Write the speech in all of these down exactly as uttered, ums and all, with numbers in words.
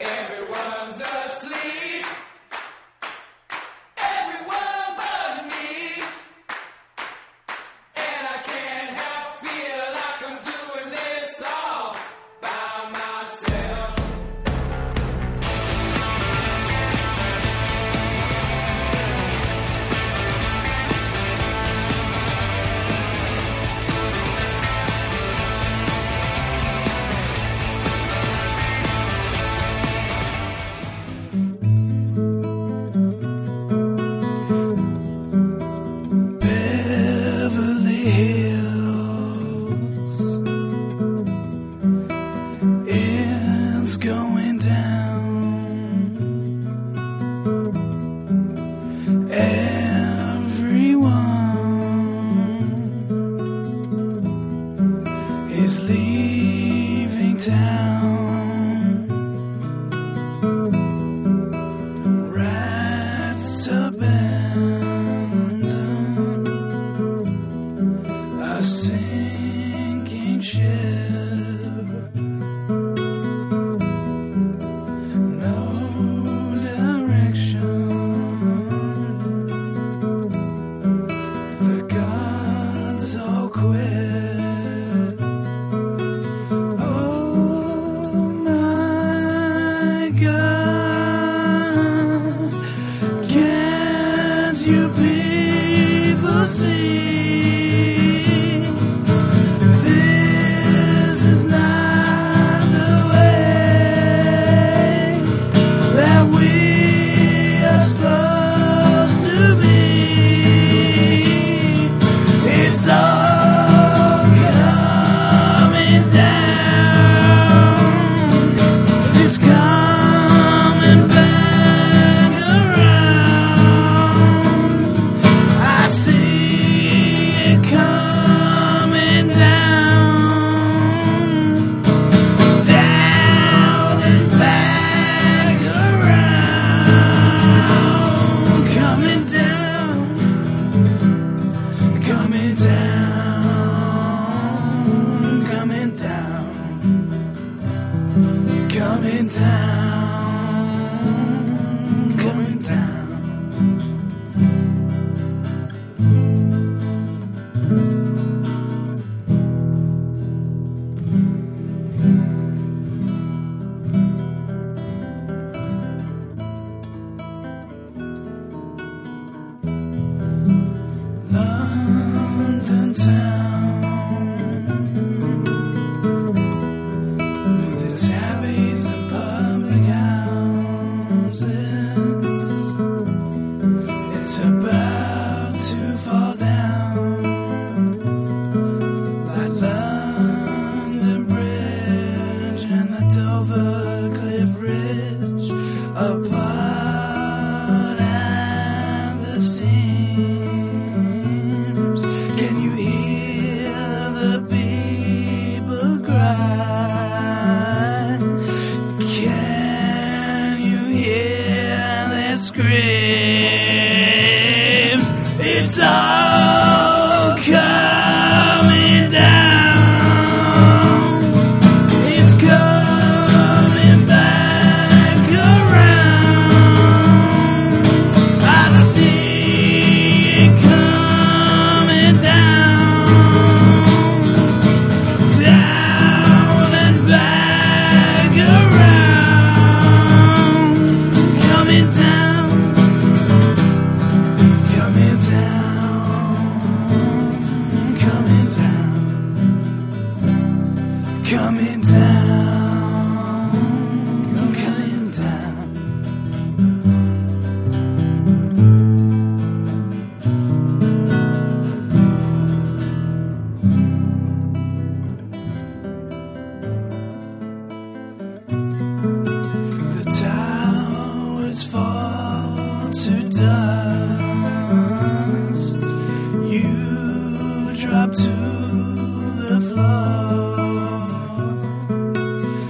Everyone's asleep. Everyone but me. And I can't help feel like I'm doing this all by myself. Beverly Hills, it's going down. Everyone is leaving town. Rats abandoned a sinking ship. No direction. The gods all quit. Oh my God, can't you people see? This is not the way that we are supposed to be. It's all coming down. It's coming back around. I see it coming down, down and back around, coming down, coming down, coming down, coming down, coming down. London town, with its abbeys and public houses, it's about to fall down, like London Bridge and the Dover Cliff Ridge, apart at the seams. Can you hear the people cry? Can you hear their screams? It's all coming down. It's coming back around. I see it coming down, down and back around, coming down, coming down, coming down, coming down, coming down. The towers fall to dust. You drop to the floor.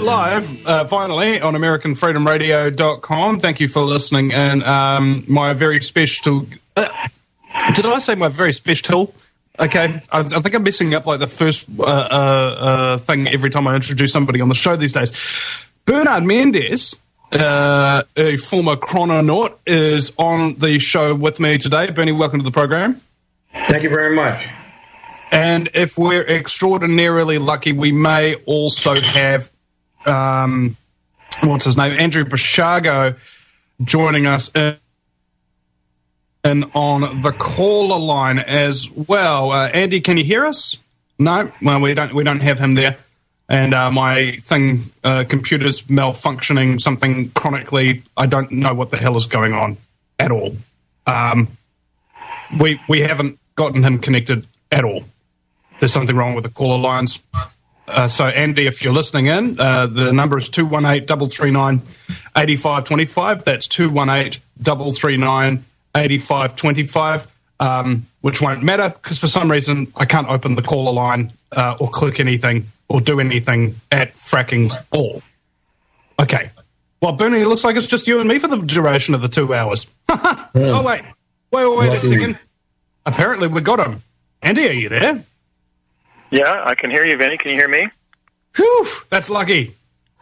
live, uh, finally, on American Freedom Radio dot com. Thank you for listening. And um, my very special... Uh, did I say my very special? Okay, I, I think I'm messing up like the first uh, uh, uh, thing every time I introduce somebody on the show these days. Bernard Mendes, uh, a former chrononaut, is on the show with me today. Bernie, welcome to the program. Thank you very much. And if we're extraordinarily lucky, we may also have, um, what's his name, Andrew Basiago joining us in, in on the caller line as well. Uh, Andy, can you hear us? No, well, we don't. We don't have him there. And uh, my thing, uh, computer's malfunctioning, something chronically. I don't know what the hell is going on at all. Um, we we haven't gotten him connected at all. There's something wrong with the caller lines. Uh, so, Andy, if you're listening in, uh, the number is two one eight, three three nine, eight five two five. That's two one eight, three three nine, eight five two five, um, which won't matter because for some reason I can't open the caller line uh, or click anything or do anything at fracking all. Okay. Well, Bernie, it looks like it's just you and me for the duration of the two hours. yeah. Oh, wait. Wait, wait, wait a second. Apparently we got him. Andy, are you there? Yeah, I can hear you, Vinny. Can you hear me? Whew, that's lucky.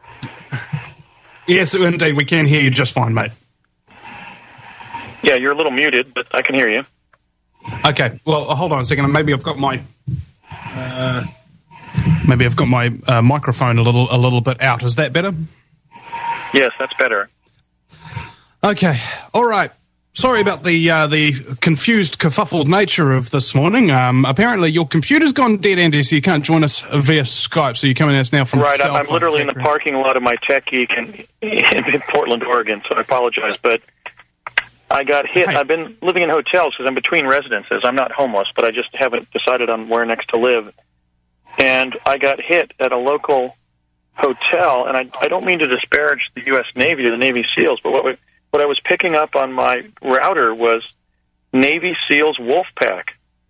Yes, indeed, we can hear you just fine, mate. Yeah, you're a little muted, but I can hear you. Okay, well, hold on a second. Maybe I've got my uh, maybe I've got my uh, microphone a little a little bit out. Is that better? Yes, that's better. Okay, all right. Sorry about the uh, the confused, kerfuffled nature of this morning. Um, apparently, your computer's gone dead, Andy, so you can't join us via Skype. So you're coming at us now from right. South I'm literally in the parking lot of my Tech Geek in, in Portland, Oregon. So I apologize, but I got hit. Hey. I've been living in hotels because I'm between residences. I'm not homeless, but I just haven't decided on where next to live. And I got hit at a local hotel, and I, I don't mean to disparage the U S Navy or the Navy SEALs, but what we, what I was picking up on my router was Navy SEALs Wolfpack.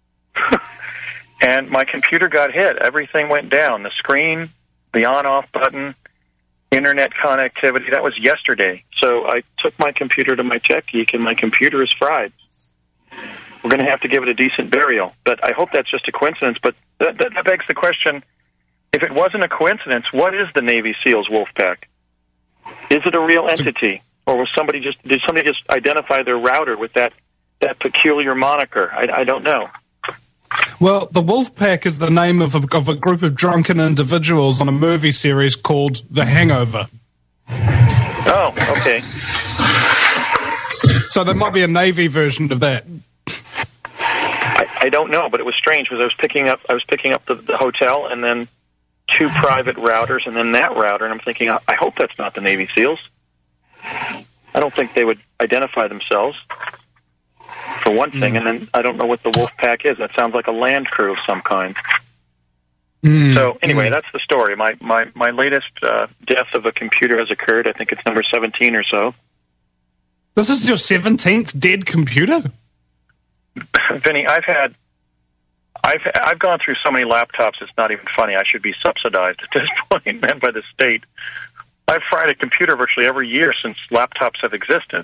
And my computer got hit. Everything went down. The screen, the on-off button, internet connectivity. That was yesterday. So I took my computer to my Tech Geek, and my computer is fried. We're going to have to give it a decent burial. But I hope that's just a coincidence. But that, that, that begs the question, if it wasn't a coincidence, what is the Navy SEALs Wolfpack? Is it a real entity? Or was somebody just did somebody just identify their router with that, that peculiar moniker? I, I don't know. Well, the Wolfpack is the name of a, of a group of drunken individuals on a movie series called The Hangover. Oh, okay. So there might be a Navy version of that. I, I don't know, but it was strange because I was picking up I was picking up the, the hotel and then two private routers and then that router, and I'm thinking, I, I hope that's not the Navy SEALs. I don't think they would identify themselves, for one thing, mm. and then I don't know what the Wolfpack is. That sounds like a land crew of some kind. Mm. So anyway, mm. that's the story. My my, my latest uh, death of a computer has occurred. I think it's number seventeen or so. This is your seventeenth dead computer? Vinny, I've had... I've I've gone through so many laptops, it's not even funny. I should be subsidized at this point, man, by the state. I've fried a computer virtually every year since laptops have existed.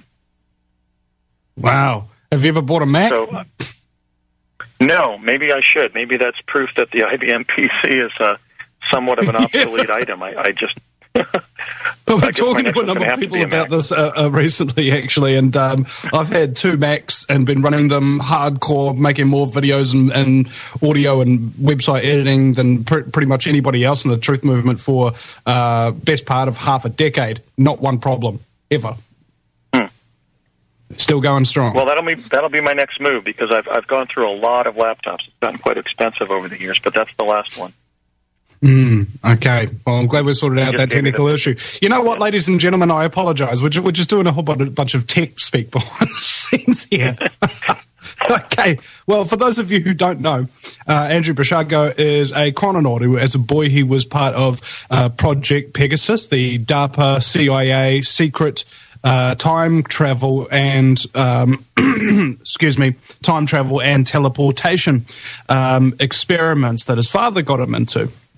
Wow. Have you ever bought a Mac? So, uh, no, maybe I should. Maybe that's proof that the I B M P C is uh, somewhat of an obsolete yeah. item. I, I just... I've been talking to a number of people about this uh, uh, recently, actually, and um, I've had two Macs and been running them hardcore, making more videos and, and audio and website editing than pr- pretty much anybody else in the truth movement for uh, best part of half a decade. Not one problem, ever. Hmm. Still going strong. Well, that'll be that'll be my next move because I've I've gone through a lot of laptops. It's gotten quite expensive over the years, but that's the last one. Mm, okay. Well, I'm glad we sorted out that technical issue. You know what, ladies and gentlemen, I apologise. We're, ju- we're just doing a whole bunch of tech speak behind the scenes here. Okay. Well, for those of you who don't know, uh, Andrew Basiago is a chrononaut who, as a boy, he was part of uh, Project Pegasus, the DARPA C I A secret uh, time travel and, um, excuse me, time travel and teleportation um, experiments that his father got him into.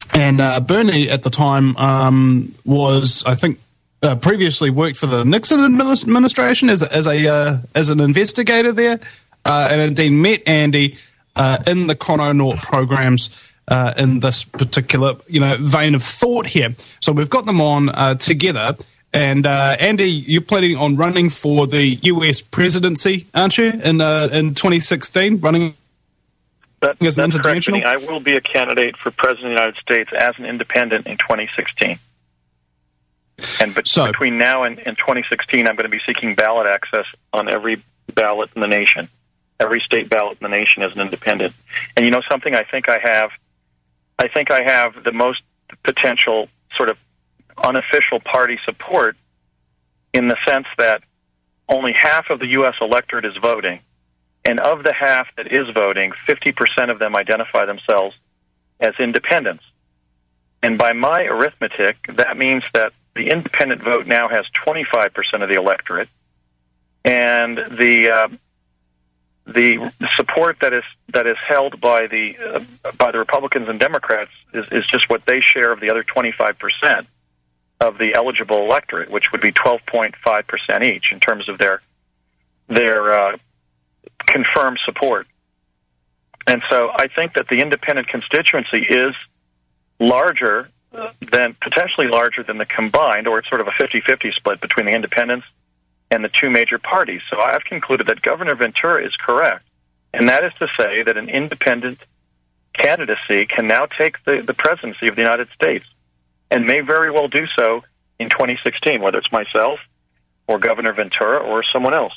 And uh, Bernie at the time um, was, I think, uh, previously worked for the Nixon administration as a, as a uh, as an investigator there, uh, and indeed met Andy uh, in the Chrononaut programs uh, in this particular you know vein of thought here. So we've got them on uh, together. And uh, Andy, you're planning on running for the U S presidency, aren't you? In uh, in twenty sixteen, running. That, as an that's correct, international? Vinny. I will be a candidate for President of the United States as an independent in twenty sixteen. And but So- between now and, and twenty sixteen, I'm going to be seeking ballot access on every ballot in the nation, every state ballot in the nation as an independent. And you know something? I think I have, I think I have the most potential sort of unofficial party support in the sense that only half of the U S electorate is voting. And of the half that is voting, fifty percent of them identify themselves as independents. And by my arithmetic, that means that the independent vote now has twenty-five percent of the electorate. And the uh, the support that is that is held by the uh, by the Republicans and Democrats is, is just what they share of the other twenty-five percent of the eligible electorate, which would be twelve point five percent each in terms of their their uh, confirmed support. And so I think that the independent constituency is larger than, potentially larger than the combined, or it's sort of a fifty-fifty split between the independents and the two major parties. So I've concluded that Governor Ventura is correct, and that is to say that an independent candidacy can now take the, the presidency of the United States, and may very well do so in twenty sixteen, whether it's myself or Governor Ventura or someone else.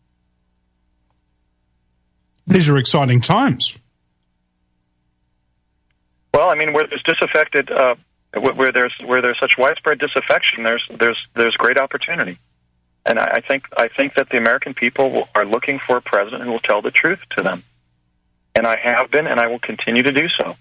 These are exciting times. Well, I mean, where there's disaffected, uh, where there's where there's such widespread disaffection, there's there's there's great opportunity, and I, I think I think that the American people will, are looking for a president who will tell the truth to them, and I have been, and I will continue to do so.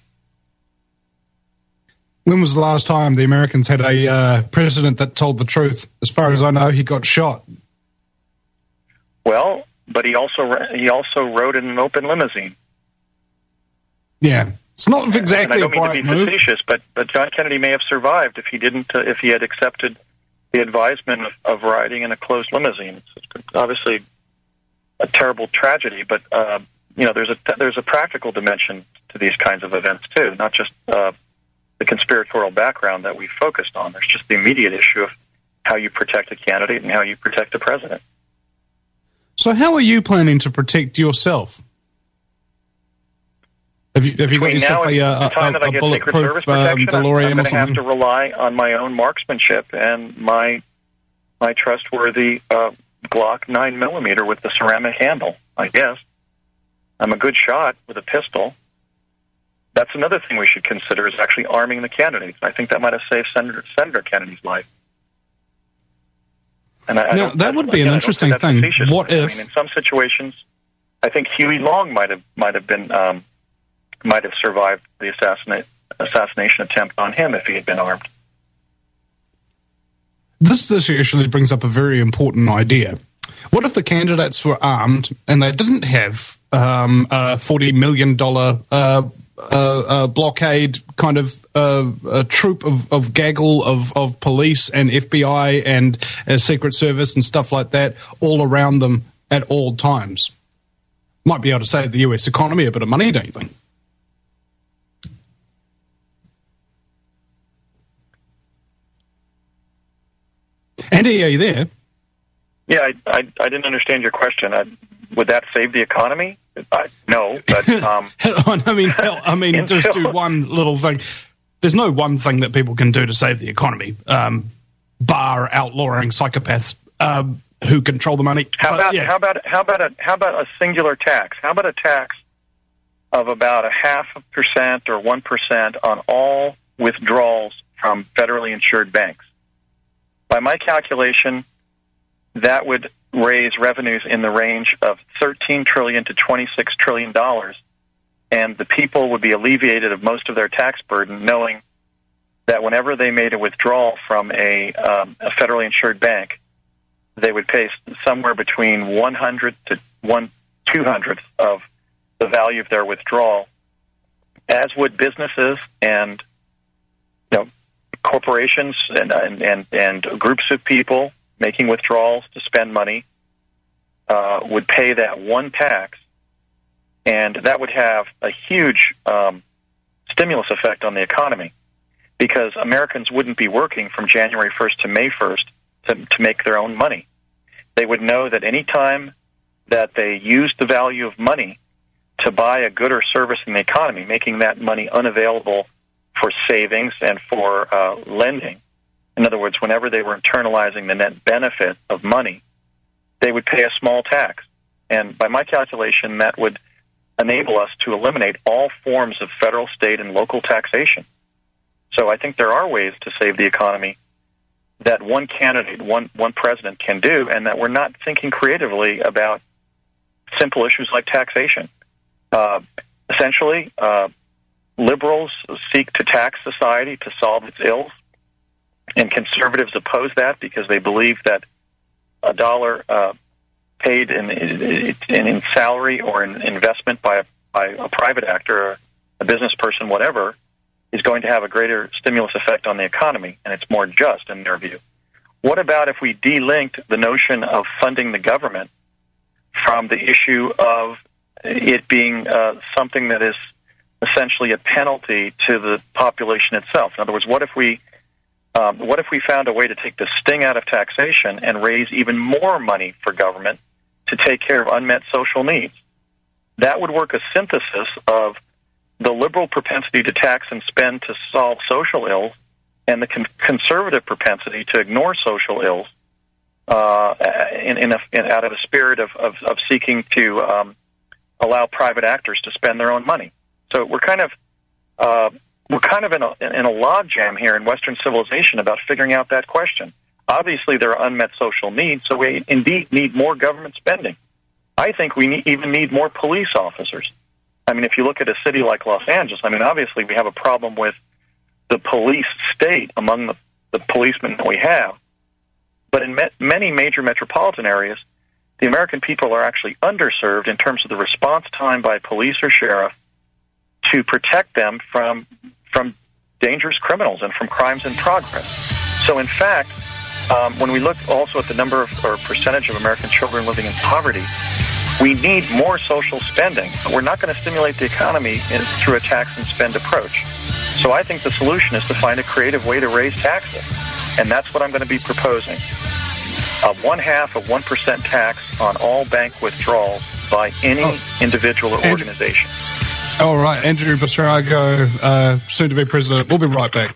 When was the last time the Americans had a uh, president that told the truth? As far as I know, he got shot. Well, but he also he also rode in an open limousine. Yeah, it's not exactly and I a don't mean to bright be move. facetious, but but John Kennedy may have survived if he didn't uh, if he had accepted the advisement of, of riding in a closed limousine. It's obviously a terrible tragedy, but uh, you know there's a there's a practical dimension to these kinds of events too, not just uh, the conspiratorial background that we focused on. There's just the immediate issue of how you protect a candidate and how you protect a president. So how are you planning to protect yourself? Have you, have you got Between yourself now and a, a, the time a, that I a get Secret bulletproof Service um, protection, I'm, DeLorean I'm or going to have to something? rely on my own marksmanship and my my trustworthy uh, Glock nine millimeter with the ceramic handle. I guess I'm a good shot with a pistol. That's another thing we should consider is actually arming the candidates. I think that might have saved Senator Senator Kennedy's life. And I, I Now, don't- that would be again, an I don't think interesting that's thing. facetious. What I if- mean, in some situations, I think Huey Long might have might have been um, might have survived the assassinate, assassination attempt on him if he had been armed. This, this actually brings up a very important idea. What if the candidates were armed and they didn't have um, a forty million dollars uh, uh, uh, blockade kind of uh, a troop of, of gaggle of, of police and F B I and uh, Secret Service and stuff like that all around them at all times? Might be able to save the U S economy a bit of money, don't you think? Andy, are you there? Yeah, I, I, I didn't understand your question. I, would that save the economy? I, no, but um, I mean, hell, I mean, just do Until- one little thing. There's no one thing that people can do to save the economy, um, bar outlawing psychopaths um, who control the money. how But, about yeah. how about how about a how about a singular tax? How about a tax of about a half a percent or one percent on all withdrawals from federally insured banks? By my calculation, that would raise revenues in the range of thirteen trillion to twenty-six trillion dollars, and the people would be alleviated of most of their tax burden, knowing that whenever they made a withdrawal from a, um, a federally insured bank, they would pay somewhere between one hundred to one two hundredth of the value of their withdrawal, as would businesses and corporations and, and, and, and groups of people making withdrawals to spend money uh, would pay that one tax, and that would have a huge um, stimulus effect on the economy, because Americans wouldn't be working from January first to May first to, to make their own money. They would know that any time that they used the value of money to buy a good or service in the economy, making that money unavailable for savings and for uh, lending. In other words, whenever they were internalizing the net benefit of money, they would pay a small tax. And by my calculation, that would enable us to eliminate all forms of federal, state, and local taxation. So I think there are ways to save the economy that one candidate, one, one president can do, and that we're not thinking creatively about simple issues like taxation. Uh, essentially, uh, liberals seek to tax society to solve its ills, and conservatives oppose that because they believe that a dollar uh, paid in, in, in salary or in investment by a, by a private actor or a business person, whatever, is going to have a greater stimulus effect on the economy, and it's more just in their view. What about if we delinked the notion of funding the government from the issue of it being uh, something that is essentially a penalty to the population itself? In other words, what if we um, what if we found a way to take the sting out of taxation and raise even more money for government to take care of unmet social needs? That would work a synthesis of the liberal propensity to tax and spend to solve social ills and the con- conservative propensity to ignore social ills uh, in, in, a, in out of a spirit of, of, of seeking to um, allow private actors to spend their own money. So we're kind of uh, we're kind of in a, in a logjam here in Western civilization about figuring out that question. Obviously, there are unmet social needs, so we indeed need more government spending. I think we need, even need more police officers. I mean, if you look at a city like Los Angeles, I mean, obviously we have a problem with the police state among the, the policemen that we have. But in me- many major metropolitan areas, the American people are actually underserved in terms of the response time by police or sheriff to protect them from from dangerous criminals and from crimes in progress. So, in fact, um, when we look also at the number of or percentage of American children living in poverty, we need more social spending. We're not going to stimulate the economy in, through a tax and spend approach. So I think the solution is to find a creative way to raise taxes. And that's what I'm going to be proposing. A one-half of one percent tax on all bank withdrawals by any oh. individual or Andrew, organization. All right, Andrew Basiago, uh, soon to be president. We'll be right back.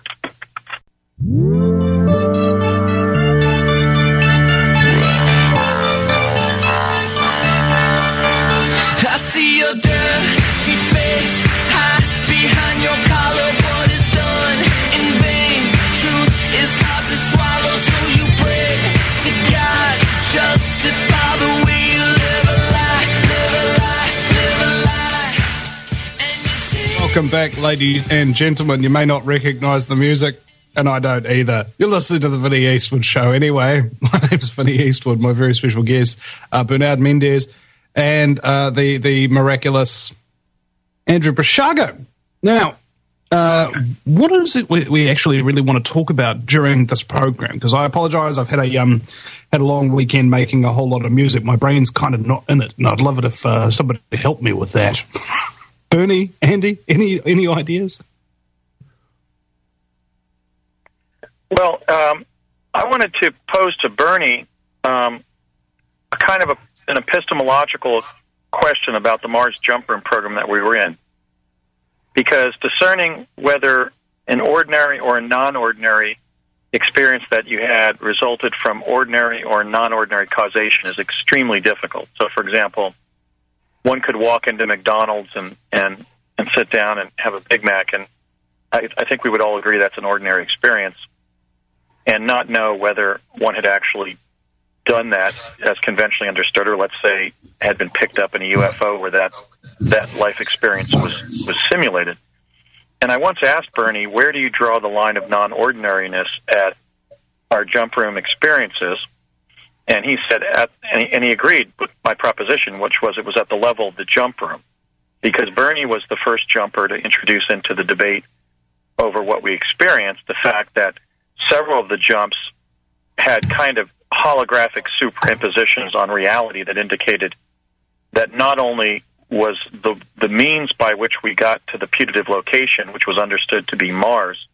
I see your dirty face hide behind your collar. What is done in vain? Truth is hard to swallow, so you pray to God to justify the way you live a lie, live a lie, live a lie. And you take Welcome back, ladies and gentlemen. You may not recognise the music, and I don't either. You're listening to the Vinny Eastwood Show anyway. My name's Vinny Eastwood. My very special guest, uh, Bernard Mendez. And uh, the the miraculous Andrew Basiago. Now, uh, what is it we, we actually really want to talk about during this program? Because I apologise, I've had a um had a long weekend making a whole lot of music. My brain's kind of not in it, and I'd love it if uh, somebody helped me with that. Bernie, Andy, any any ideas? Well, um, I wanted to pose to Bernie um, a kind of a an epistemological question about the Mars Jump Room program that we were in. Because discerning whether an ordinary or a non-ordinary experience that you had resulted from ordinary or non-ordinary causation is extremely difficult. So, for example, one could walk into McDonald's and, and, and sit down and have a Big Mac, and I, I think we would all agree that's an ordinary experience, and not know whether one had actually done that as conventionally understood, or let's say had been picked up in a U F O where that that life experience was, was simulated. And I once asked Bernie, where do you draw the line of non-ordinariness at our jump room experiences? And he said, at, and, he, and he agreed with my proposition, which was it was at the level of the jump room, because Bernie was the first jumper to introduce into the debate over what we experienced, the fact that several of the jumps had kind of holographic superimpositions on reality that indicated that not only was the the means by which we got to the putative location, which was understood to be Mars,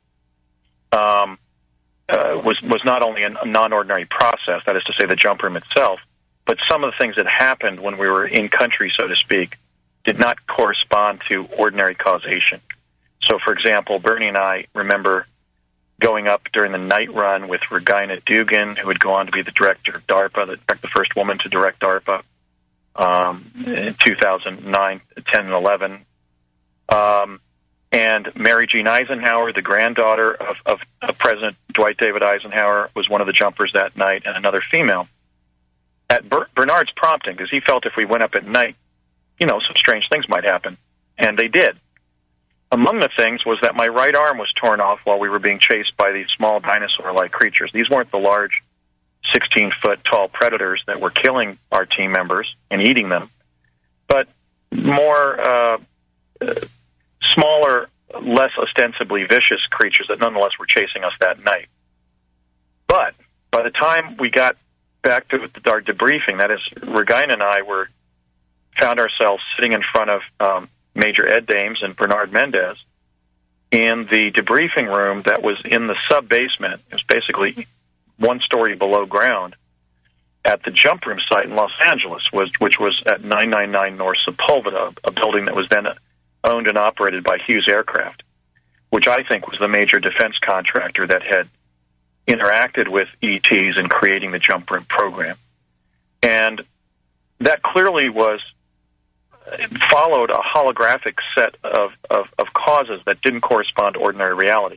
um, uh, was was not only a non-ordinary process, that is to say the jump room itself, but some of the things that happened when we were in country, so to speak, did not correspond to ordinary causation. So, for example, Bernie and I remember going up during the night run with Regina Dugan, who would go on to be the director of DARPA, the, the first woman to direct DARPA um, in two thousand nine, ten, and eleven. Um, and Mary Jean Eisenhower, the granddaughter of, of, of President Dwight David Eisenhower, was one of the jumpers that night, and another female. At Ber- Bernard's prompting, because he felt if we went up at night, you know, some strange things might happen. And they did. Among the things was that my right arm was torn off while we were being chased by these small dinosaur-like creatures. These weren't the large sixteen-foot tall predators that were killing our team members and eating them, but more uh, uh, smaller, less ostensibly vicious creatures that nonetheless were chasing us that night. But by the time we got back to our debriefing, that is, Regina and I were found ourselves sitting in front of um, Major Ed Dames and Bernard Mendez in the debriefing room that was in the sub-basement. It was basically one story below ground at the jump room site in Los Angeles, was, which was at nine ninety-nine North Sepulveda, a building that was then owned and operated by Hughes Aircraft, which I think was the major defense contractor that had interacted with E Ts in creating the jump room program. And that clearly was followed a holographic set of, of, of causes that didn't correspond to ordinary reality.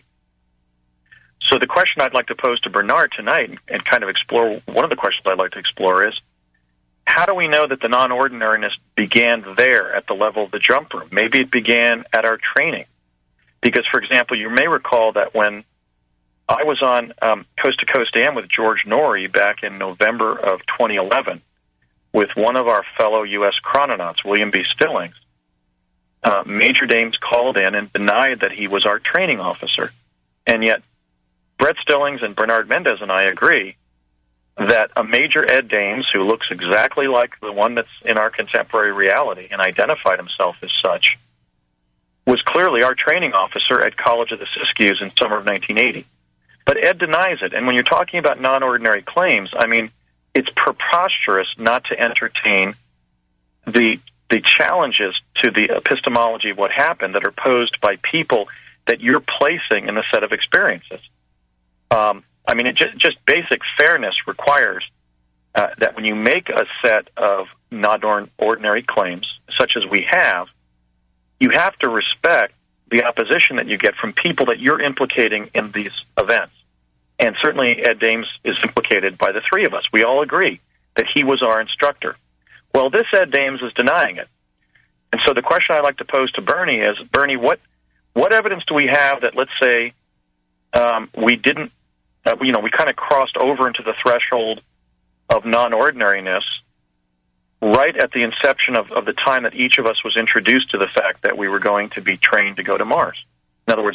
So the question I'd like to pose to Bernard tonight, and, and kind of explore, one of the questions I'd like to explore is, how do we know that the non-ordinariness began there at the level of the jump room? Maybe it began at our training. Because, for example, you may recall that when I was on um, Coast to Coast A M with George Norrie back in November of twenty eleven, with one of our fellow U S chrononauts, William B. Stillings, uh, Major Dames called in and denied that he was our training officer. And yet, Brett Stillings and Bernard Mendez and I agree that a Major Ed Dames, who looks exactly like the one that's in our contemporary reality and identified himself as such, was clearly our training officer at College of the Siskiyous in summer of nineteen eighty. But Ed denies it. And when you're talking about non-ordinary claims, I mean, it's preposterous not to entertain the the challenges to the epistemology of what happened that are posed by people that you're placing in a set of experiences. Um, I mean, it just, just basic fairness requires uh, that when you make a set of non-ordinary claims, such as we have, you have to respect the opposition that you get from people that you're implicating in these events. And certainly Ed Dames is implicated by the three of us. We all agree that he was our instructor. Well, this Ed Dames is denying it. And so the question I'd like to pose to Bernie is, Bernie, what what evidence do we have that, let's say, um, we didn't, uh, you know, we kind of crossed over into the threshold of non-ordinariness right at the inception of, of the time that each of us was introduced to the fact that we were going to be trained to go to Mars? In other words,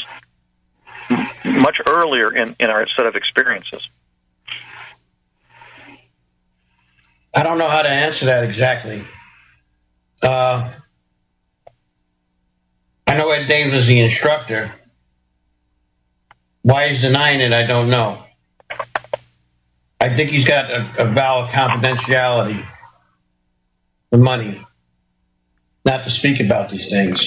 much earlier in, in our set of experiences. I don't know how to answer that exactly. Uh, I know Ed Dames is the instructor. Why he's denying it, I don't know. I think he's got a, a vow of confidentiality for money, not to speak about these things.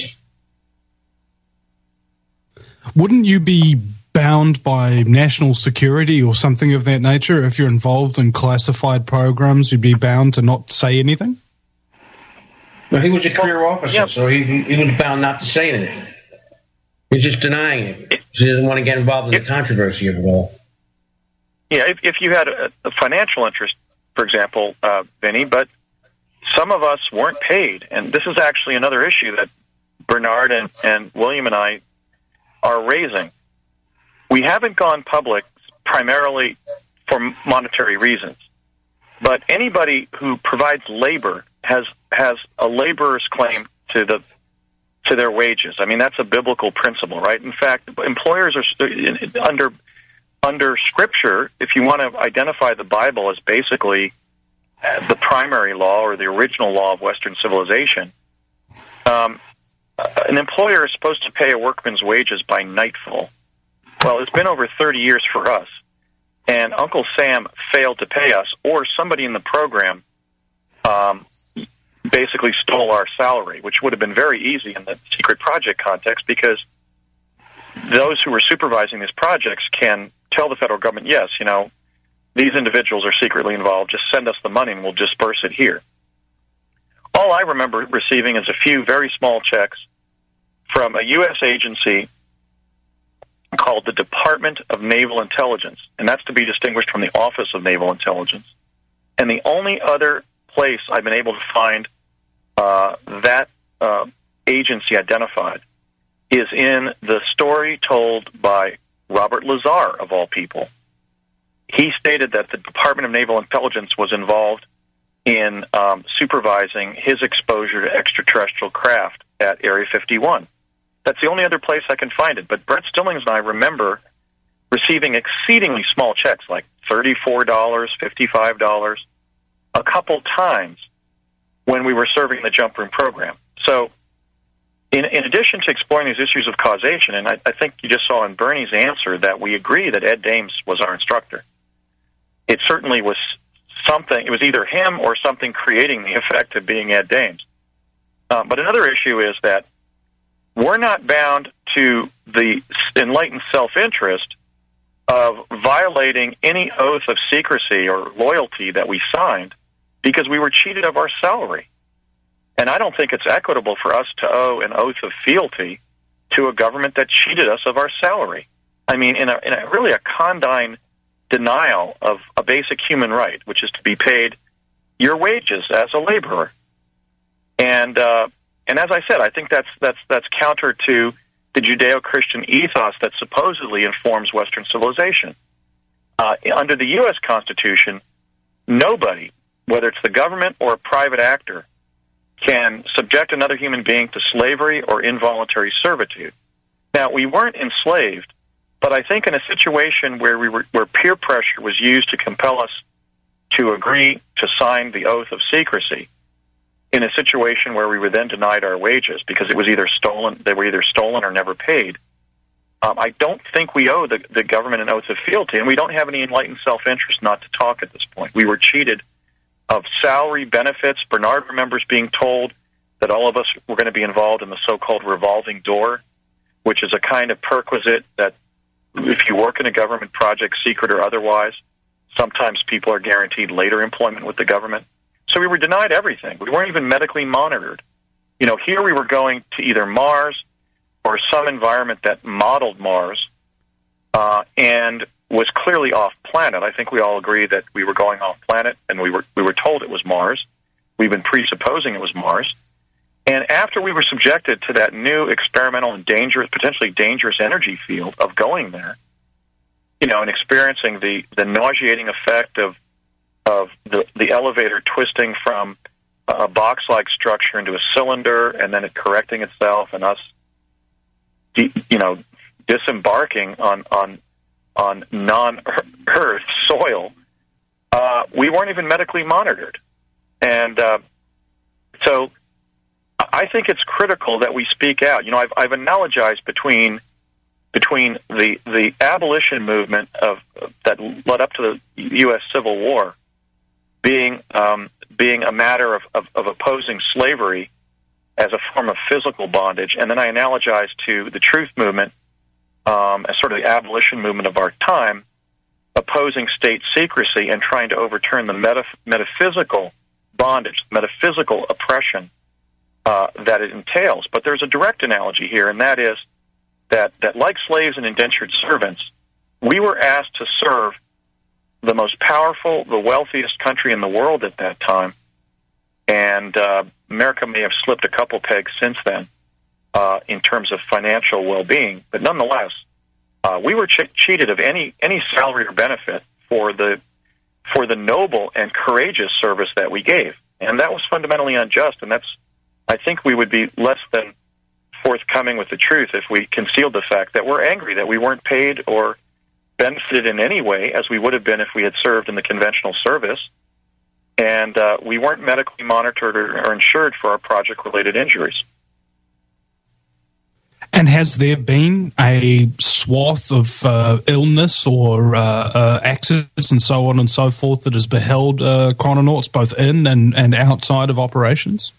Wouldn't you be bound by national security or something of that nature? If you're involved in classified programs, you'd be bound to not say anything? Well, he was a career officer, Yep. so he, he was bound not to say anything. He's just denying it. He doesn't want to get involved in Yep. the controversy of it all. Yeah, if, if you had a, a financial interest, for example, uh, Vinny, but some of us weren't paid. And this is actually another issue that Bernard and, and William and I are raising. We haven't gone public primarily for monetary reasons, but anybody who provides labor has has a laborer's claim to the to their wages. I mean, that's a biblical principle, right? In fact, employers are under under Scripture. If you want to identify the Bible as basically the primary law or the original law of Western civilization, um, an employer is supposed to pay a workman's wages by nightfall. Well, it's been over thirty years for us, and Uncle Sam failed to pay us, or somebody in the program um, basically stole our salary, which would have been very easy in the secret project context, because those who were supervising these projects can tell the federal government, yes, you know, these individuals are secretly involved, just send us the money and we'll disperse it here. All I remember receiving is a few very small checks from a U S agency called the Department of Naval Intelligence, and that's to be distinguished from the Office of Naval Intelligence. And the only other place I've been able to find uh, that uh, agency identified is in the story told by Robert Lazar, of all people. He stated that the Department of Naval Intelligence was involved in um, supervising his exposure to extraterrestrial craft at Area fifty-one. That's the only other place I can find it. But Brett Stillings and I remember receiving exceedingly small checks, like thirty-four dollars, fifty-five dollars, a couple times when we were serving the jump room program. So in, in addition to exploring these issues of causation, and I, I think you just saw in Bernie's answer that we agree that Ed Dames was our instructor. It certainly was something, it was either him or something creating the effect of being Ed Dames. Um, but another issue is that we're not bound to the enlightened self-interest of violating any oath of secrecy or loyalty that we signed because we were cheated of our salary. And I don't think it's equitable for us to owe an oath of fealty to a government that cheated us of our salary. I mean, in a, in a really a condign denial of a basic human right, which is to be paid your wages as a laborer. And uh, and as I said, I think that's that's that's counter to the Judeo-Christian ethos that supposedly informs Western civilization. Uh, under the U S Constitution, nobody, whether it's the government or a private actor, can subject another human being to slavery or involuntary servitude. Now, we weren't enslaved, but I think in a situation where we were, where peer pressure was used to compel us to agree to sign the oath of secrecy, in a situation where we were then denied our wages because it was either stolen, they were either stolen or never paid, um, I don't think we owe the, the government an oath of fealty, and we don't have any enlightened self-interest not to talk at this point. We were cheated of salary, benefits. Bernard remembers being told that all of us were going to be involved in the so-called revolving door, which is a kind of perquisite that if you work in a government project, secret or otherwise, sometimes people are guaranteed later employment with the government. So we were denied everything. We weren't even medically monitored. You know, here we were going to either Mars or some environment that modeled Mars uh, and was clearly off-planet. I think we all agree that we were going off-planet, and we were we were told it was Mars. We've been presupposing it was Mars. And after we were subjected to that new experimental and dangerous, potentially dangerous energy field of going there, you know, and experiencing the, the nauseating effect of of the, the elevator twisting from a box-like structure into a cylinder and then it correcting itself and us, de- you know, disembarking on on on non-Earth soil, uh, we weren't even medically monitored. And uh, so I think it's critical that we speak out. You know, I've, I've analogized between between the the abolition movement of that led up to the U S Civil War being um, being a matter of, of, of opposing slavery as a form of physical bondage, and then I analogized to the truth movement um, as sort of the abolition movement of our time, opposing state secrecy and trying to overturn the metaph- metaphysical bondage, metaphysical oppression uh, that it entails. But there's a direct analogy here, and that is that, that like slaves and indentured servants, we were asked to serve the most powerful, the wealthiest country in the world at that time, and uh, America may have slipped a couple pegs since then uh, in terms of financial well-being, but nonetheless, uh, we were ch- cheated of any any salary or benefit for the for the noble and courageous service that we gave, and that was fundamentally unjust. And that's, I think, we would be less than forthcoming with the truth if we concealed the fact that we're angry that we weren't paid or benefited in any way as we would have been if we had served in the conventional service, and uh, we weren't medically monitored or, or insured for our project-related injuries. And has there been a swath of uh, illness or uh, uh, accidents and so on and so forth that has beheld uh, chrononauts both in and, and outside of operations?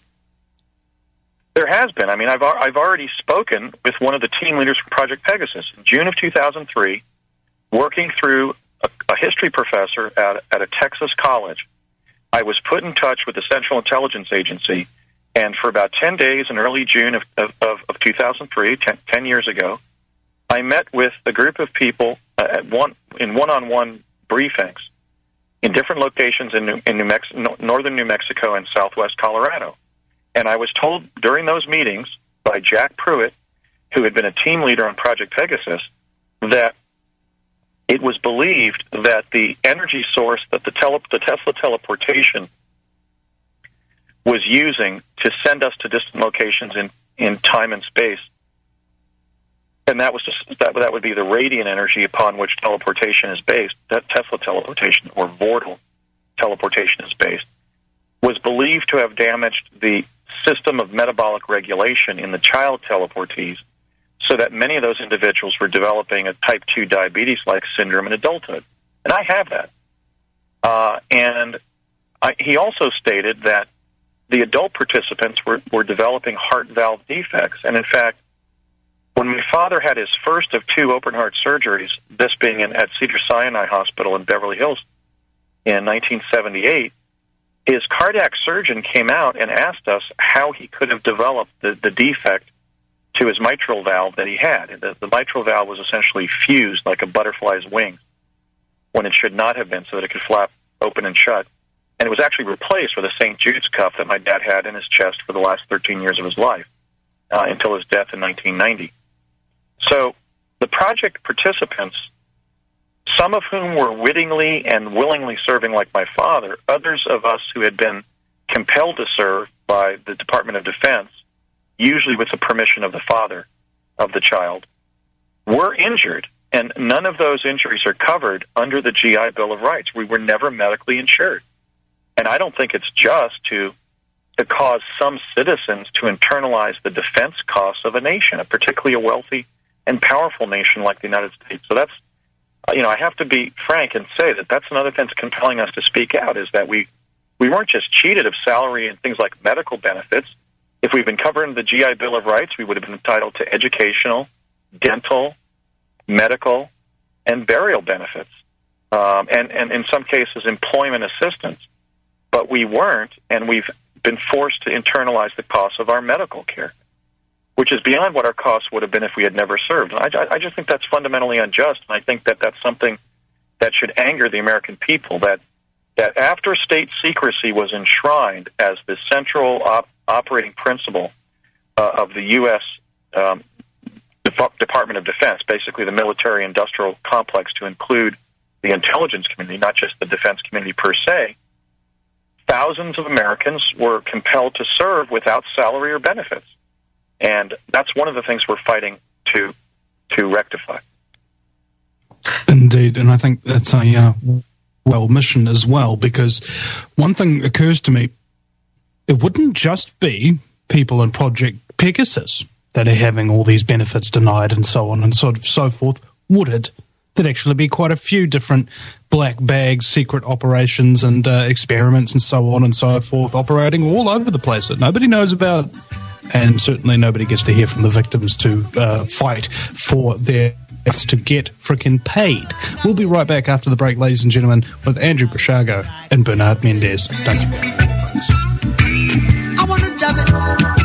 There has been. I mean, I've I've already spoken with one of the team leaders from Project Pegasus in June of two thousand three, working through a, a history professor at, at a Texas college. I was put in touch with the Central Intelligence Agency, and for about ten days in early June of, of, of two thousand three, ten, ten years ago, I met with a group of people uh, at one, in one-on-one briefings in different locations in, New, in New Mex- no, northern New Mexico and southwest Colorado. And I was told during those meetings by Jack Pruitt, who had been a team leader on Project Pegasus, that it was believed that the energy source that the, tele- the Tesla teleportation was using to send us to distant locations in, in time and space, and that was just, that, that would be the radiant energy upon which teleportation is based, that Tesla teleportation or Vortal teleportation is based, was believed to have damaged the system of metabolic regulation in the child teleportees, so that many of those individuals were developing a type two diabetes-like syndrome in adulthood. And I have that. Uh, and I, he also stated that the adult participants were, were developing heart valve defects. And in fact, when my father had his first of two open-heart surgeries, this being in, at Cedars-Sinai Hospital in Beverly Hills in nineteen seventy-eight, his cardiac surgeon came out and asked us how he could have developed the, the defect to his mitral valve that he had. The, the mitral valve was essentially fused like a butterfly's wings when it should not have been, so that it could flap open and shut. And it was actually replaced with a Saint Jude's cuff that my dad had in his chest for the last thirteen years of his life, uh, until his death in nineteen ninety. So the project participants, some of whom were wittingly and willingly serving like my father, others of us who had been compelled to serve by the Department of Defense, usually with the permission of the father of the child, were injured, and none of those injuries are covered under the G I Bill of Rights. We were never medically insured. And I don't think it's just to to cause some citizens to internalize the defense costs of a nation, particularly a wealthy and powerful nation like the United States. So that's, you know, I have to be frank and say that that's another thing that's compelling us to speak out, is that we, we weren't just cheated of salary and things like medical benefits. If we'd been covered in the G I Bill of Rights, we would have been entitled to educational, dental, medical, and burial benefits, um, and, and in some cases employment assistance. But we weren't, and we've been forced to internalize the cost of our medical care, which is beyond what our costs would have been if we had never served. And I, I just think that's fundamentally unjust, and I think that that's something that should anger the American people, that that after state secrecy was enshrined as the central op- operating principle uh, of the U S Um, Def- Department of Defense, basically the military-industrial complex to include the intelligence community, not just the defense community per se, thousands of Americans were compelled to serve without salary or benefits. And that's one of the things we're fighting to to rectify. Indeed, and I think that's a uh, well mission as well, because one thing occurs to me, it wouldn't just be people in Project Pegasus that are having all these benefits denied and so on and so, so forth, would it? There'd actually be quite a few different black bags, secret operations and uh, experiments and so on and so forth operating all over the place that nobody knows about, and certainly nobody gets to hear from the victims to uh, fight for their to get frickin' paid. We'll be right back after the break, ladies and gentlemen, with Andrew Basiago and Bernard Mendez. Don't you forget that, folks. I want to jump it.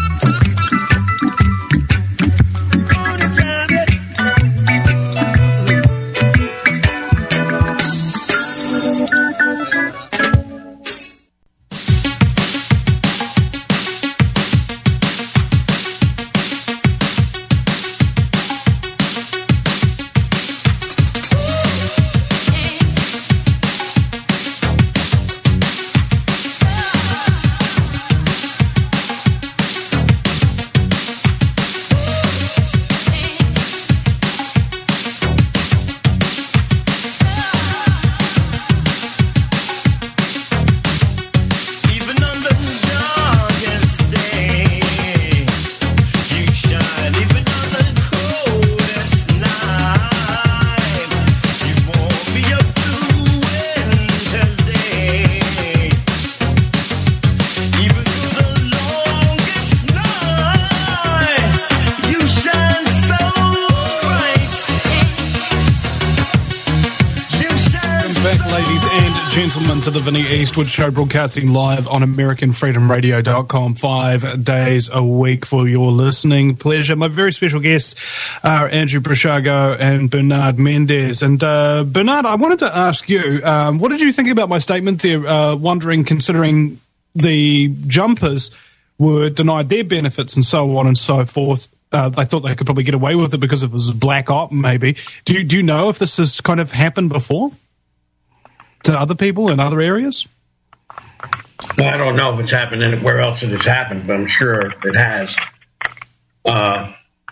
back, ladies and gentlemen, to the Vinny Eastwood Show, broadcasting live on American Freedom Radio dot com five days a week for your listening pleasure. My very special guests are Andrew Basiago and Bernard Mendez. And uh, Bernard, I wanted to ask you, um, what did you think about my statement there, uh, wondering, considering the jumpers were denied their benefits and so on and so forth, Uh, they thought they could probably get away with it because it was a black op, maybe. Do you, do you know if this has kind of happened before to other people in other areas? Well, I don't know if it's happened anywhere else it has happened, but I'm sure it has. Uh,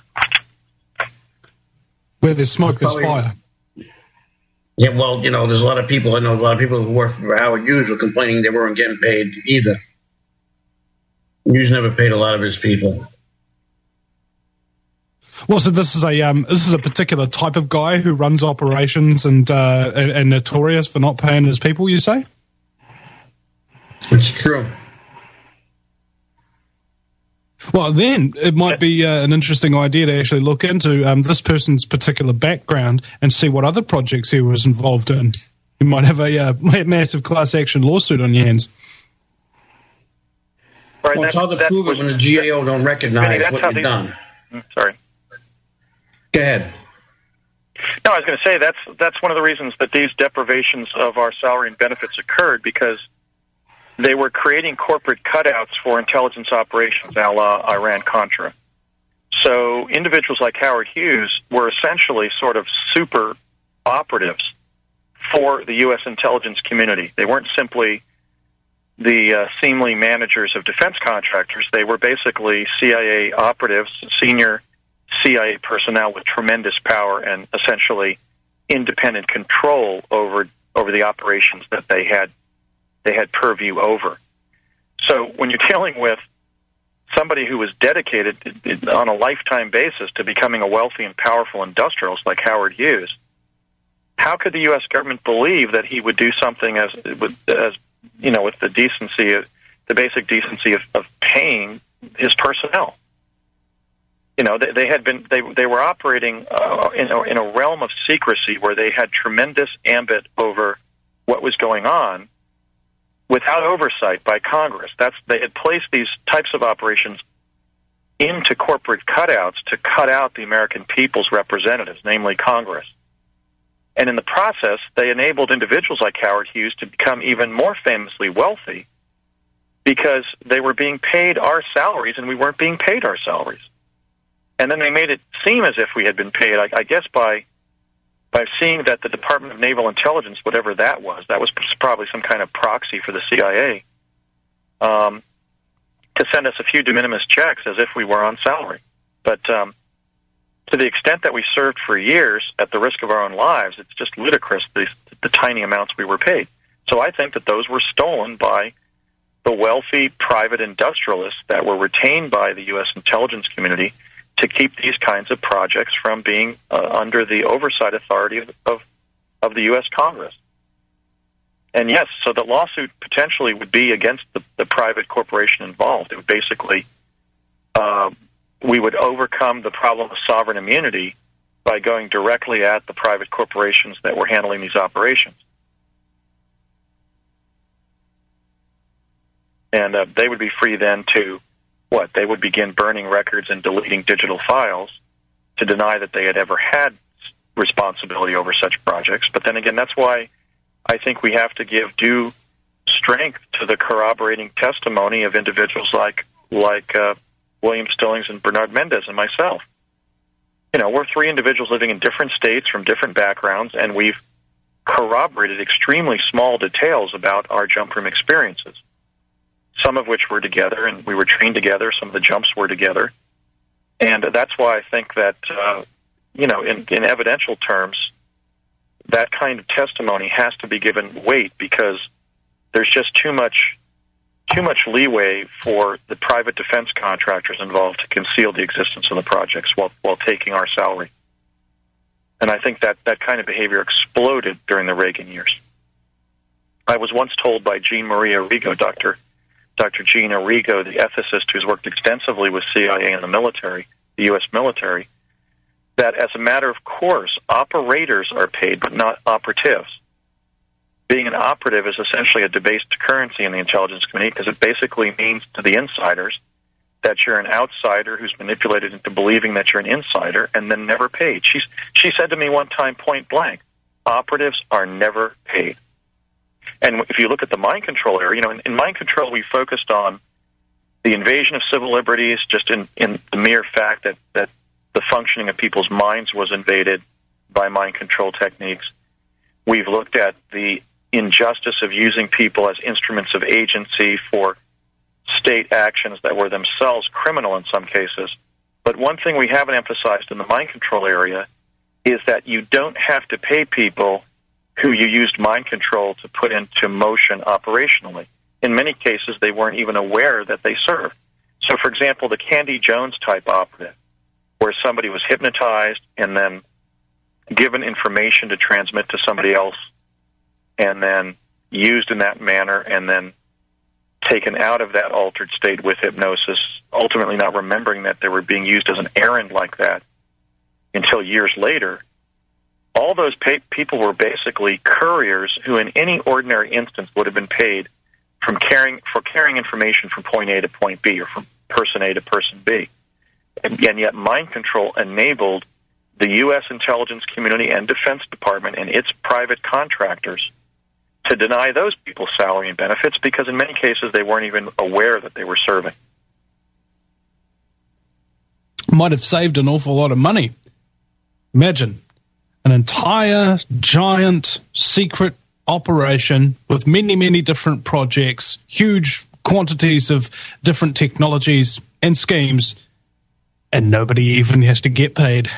Where there's smoke, there's probably, fire. Yeah, well, you know, there's a lot of people, I know a lot of people who work for Howard Hughes were complaining they weren't getting paid either. Hughes never paid a lot of his people. Well, so this is a um, this is a particular type of guy who runs operations and, uh, and and notorious for not paying his people, you say? It's true. Well, then it might be uh, an interesting idea to actually look into um, this person's particular background and see what other projects he was involved in. You might have a uh, massive class action lawsuit on your hands. Right, Well, it's that, hard to that prove was, it when the G A O don't recognize Vinny, that's what how you've these- done. Sorry. Go ahead. No, I was going to say that's that's one of the reasons that these deprivations of our salary and benefits occurred, because they were creating corporate cutouts for intelligence operations, a la Iran-Contra. So individuals like Howard Hughes were essentially sort of super operatives for the U S intelligence community. They weren't simply the uh, seemly managers of defense contractors. They were basically C I A operatives, senior C I A personnel with tremendous power and essentially independent control over over the operations that they had they had purview over. So when you're dealing with somebody who was dedicated on a lifetime basis to becoming a wealthy and powerful industrialist like Howard Hughes, how could the U S government believe that he would do something as as you know with the decency, the basic decency of, of paying his personnel? You know, they, they had been they they were operating uh, in, a, in a realm of secrecy where they had tremendous ambit over what was going on without oversight by Congress. That's they had placed these types of operations into corporate cutouts to cut out the American people's representatives, namely Congress. And in the process, they enabled individuals like Howard Hughes to become even more famously wealthy because they were being paid our salaries and we weren't being paid our salaries. And then they made it seem as if we had been paid, I, I guess, by by seeing that the Department of Naval Intelligence, whatever that was, that was probably some kind of proxy for the C I A, um, to send us a few de minimis checks as if we were on salary. But um, to the extent that we served for years at the risk of our own lives, it's just ludicrous, the, the tiny amounts we were paid. So I think that those were stolen by the wealthy private industrialists that were retained by the U S intelligence community to keep these kinds of projects from being uh, under the oversight authority of, of of the U S Congress. And yes, so the lawsuit potentially would be against the, the private corporation involved. It would basically, uh, we would overcome the problem of sovereign immunity by going directly at the private corporations that were handling these operations. And uh, they would be free then to what? They would begin burning records and deleting digital files to deny that they had ever had responsibility over such projects. But then again, that's why I think we have to give due strength to the corroborating testimony of individuals like like uh, William Stillings and Bernard Mendez and myself. You know, we're three individuals living in different states from different backgrounds, and we've corroborated extremely small details about our jump room experiences, some of which were together, and we were trained together. Some of the jumps were together. And that's why I think that, uh, you know, in, in evidential terms, that kind of testimony has to be given weight because there's just too much too much leeway for the private defense contractors involved to conceal the existence of the projects while, while taking our salary. And I think that that kind of behavior exploded during the Reagan years. I was once told by Jean Marie Arrigo, Dr. Doctor Jean Arrigo, the ethicist who's worked extensively with C I A and the military, the U S military, that as a matter of course, operators are paid, but not operatives. being an operative is essentially a debased currency in the intelligence community because it basically means to the insiders that you're an outsider who's manipulated into believing that you're an insider and then never paid. She's, she said to me one time, point blank, operatives are never paid. And if you look at the mind control area, you know, in, in mind control we focused on the invasion of civil liberties, just in, in the mere fact that, that the functioning of people's minds was invaded by mind control techniques. We've looked at the injustice of using people as instruments of agency for state actions that were themselves criminal in some cases. But one thing we haven't emphasized in the mind control area is that you don't have to pay people who you used mind control to put into motion operationally. In many cases, they weren't even aware that they served. So, for example, the Candy Jones type operative, where somebody was hypnotized and then given information to transmit to somebody else and then used in that manner and then taken out of that altered state with hypnosis, ultimately not remembering that they were being used as an errand like that until years later. All those pay- people were basically couriers who in any ordinary instance would have been paid from carrying for carrying information from point A to point B or from person A to person B. And, and yet mind control enabled the U S intelligence community and Defense Department and its private contractors to deny those people salary and benefits because in many cases they weren't even aware that they were serving. Might have saved an awful lot of money. Imagine an entire giant secret operation with many, many different projects, huge quantities of different technologies and schemes, and nobody even has to get paid.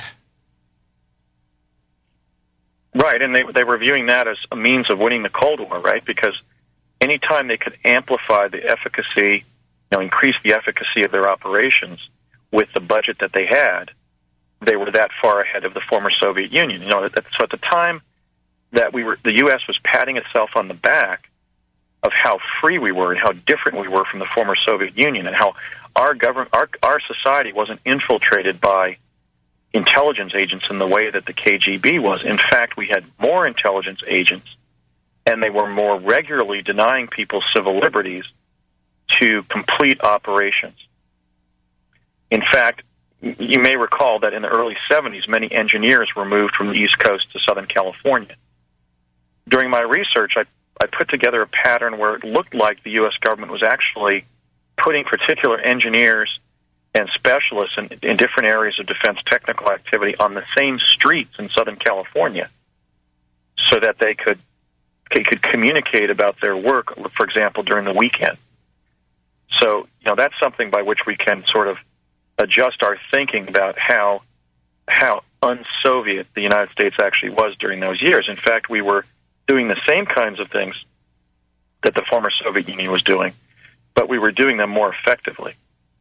Right, and they they were viewing that as a means of winning the Cold War, right? Because anytime they could amplify the efficacy, you know, increase the efficacy of their operations with the budget that they had, they were that far ahead of the former Soviet Union. You know, so at the time that we were, the U S was patting itself on the back of how free we were and how different we were from the former Soviet Union, and how our government, our our society wasn't infiltrated by intelligence agents in the way that the K G B was. In fact, we had more intelligence agents, and they were more regularly denying people civil liberties to complete operations. In fact, you may recall that in the early seventies, many engineers were moved from the East Coast to Southern California. During my research, I, I put together a pattern where it looked like the U S government was actually putting particular engineers and specialists in, in different areas of defense technical activity on the same streets in Southern California so that they could, they could communicate about their work, for example, during the weekend. So, you know, that's something by which we can sort of adjust our thinking about how how un-Soviet the United States actually was during those years. In fact, we were doing the same kinds of things that the former Soviet Union was doing, but we were doing them more effectively.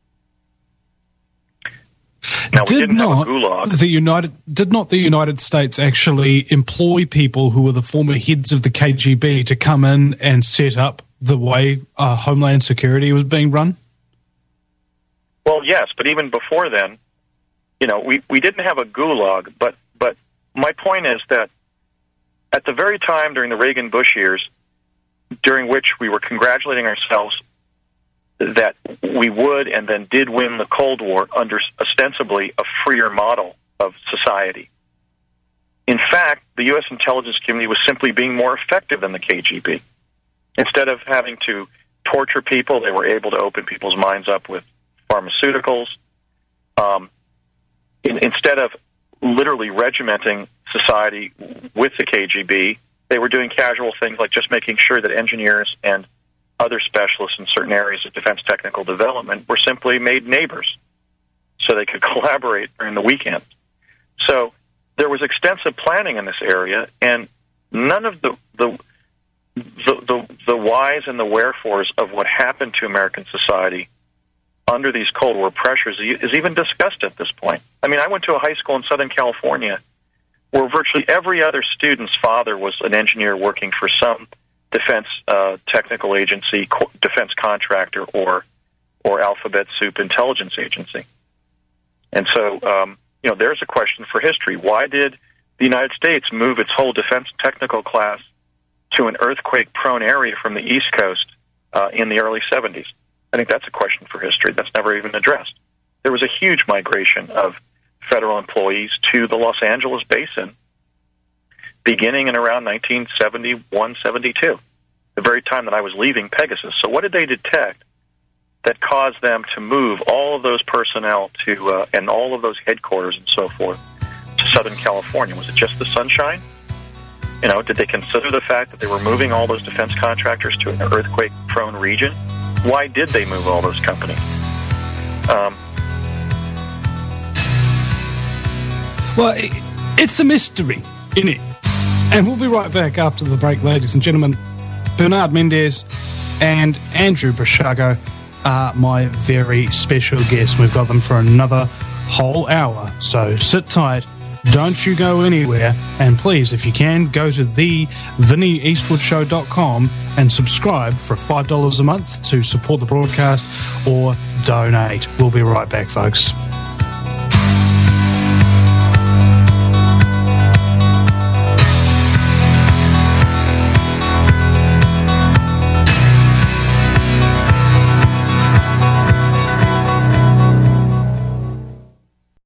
Now, we did didn't not have a gulag. The United did not the United States actually employ people who were the former heads of the K G B to come in and set up the way uh, Homeland Security was being run? Well, yes, but even before then, you know, we, we didn't have a gulag, but but my point is that at the very time during the Reagan-Bush years, during which we were congratulating ourselves that we would and then did win the Cold War under ostensibly a freer model of society. In fact, the U S intelligence community was simply being more effective than the K G B. Instead of having to torture people, they were able to open people's minds up with pharmaceuticals. Um, in, instead of literally regimenting society with the K G B, they were doing casual things like just making sure that engineers and other specialists in certain areas of defense technical development were simply made neighbors so they could collaborate during the weekend. So there was extensive planning in this area, and none of the the the, the, the whys and the wherefores of what happened to American society under these Cold War pressures is even discussed at this point. I mean, I went to a high school in Southern California where virtually every other student's father was an engineer working for some defense uh, technical agency, co- defense contractor, or or alphabet soup intelligence agency. And so, um, you know, there's a question for history. Why did the United States move its whole defense technical class to an earthquake-prone area from the East Coast uh, in the early seventies? I think that's a question for history that's never even addressed. There was a huge migration of federal employees to the Los Angeles basin beginning in around nineteen seventy-one, seventy-two, the very time that I was leaving Pegasus. So what did they detect that caused them to move all of those personnel to uh, and all of those headquarters and so forth to Southern California? Was it just the sunshine? You know, did they consider the fact that they were moving all those defense contractors to an earthquake-prone region? Why did they move all those companies? Um, well, it's a mystery, isn't it? And we'll be right back after the break, ladies and gentlemen. Bernard Mendez and Andrew Basiago are my very special guests. We've got them for another whole hour, so sit tight. Don't you go anywhere, and please, if you can, go to the vinnie eastwood show dot com and subscribe for five dollars a month to support the broadcast or donate. We'll be right back, folks.